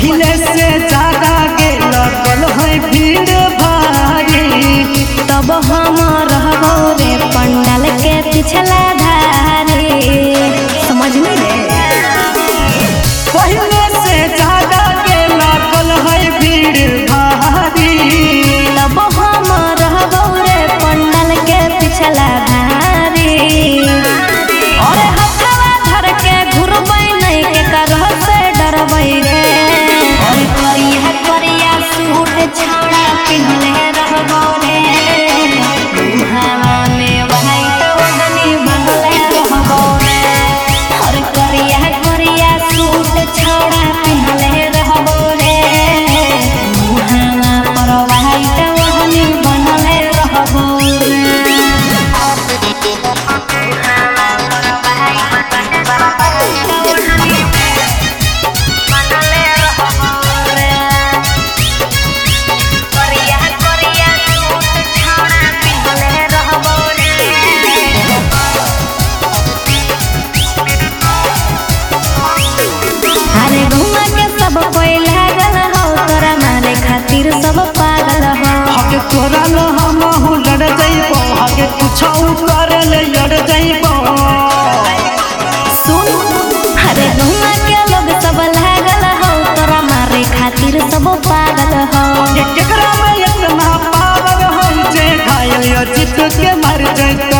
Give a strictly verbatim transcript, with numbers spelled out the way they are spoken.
पहले से ज्यादा के लगल है भीड़ भारी। तब हम रहबो रे पंडाल के पिछला धारी। समझ में पहले से ज्यादा के लगल है भीड़ भारी। तब हम रहबो रे पंडाल के पिछला धारी। और हथवा धर के घुरबै नहीं के करह से डरबै रे। और करिया करिया सूट छौड़ा पिन्हले रहबो रे। मुहावा में व्हाइट ओढ़नी बंधले रहबो रे। और करिया करिया सूट छौड़ा पिन्हले रहबो रे। मुहावा पर व्हाइट ओढ़नी बंधले रहबो रे। अरे घुमा के सब कोई लागल हो तोरा मारे खातिर सब पागल हो। हके तोरा लो हमहु लड़ जइबो हके कुछ कर ले लड़ जइबो। सुन अरे घुमा के लोग सब लागल हो तोरा मारे खातिर सब पागल हो। केकरा में इतना पावर हो जे घायल जीत के मर जइते।